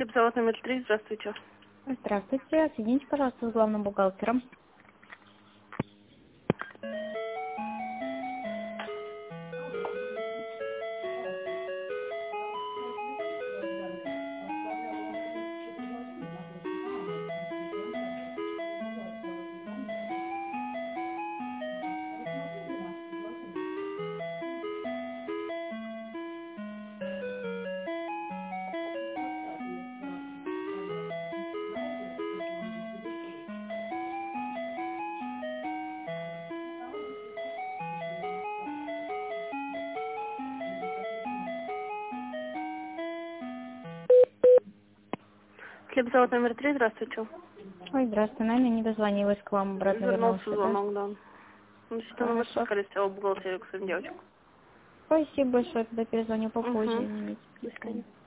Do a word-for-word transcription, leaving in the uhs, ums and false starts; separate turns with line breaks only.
Хлебзавод номер три, здравствуйте.
Здравствуйте. Соедините, пожалуйста, с главным бухгалтером.
Хлебзавод номер три, здравствуйте.
Ой, здравствуйте. Наверное, не дозвонилась к вам, обратно
Вернулся
вернулся, да?
звонок, да. Ну, что номер
Хорошо.
специалиста бухгалтерию к своим девочкам.
Спасибо большое, тогда перезвоню попозже,
Угу.
извините.
До свидания.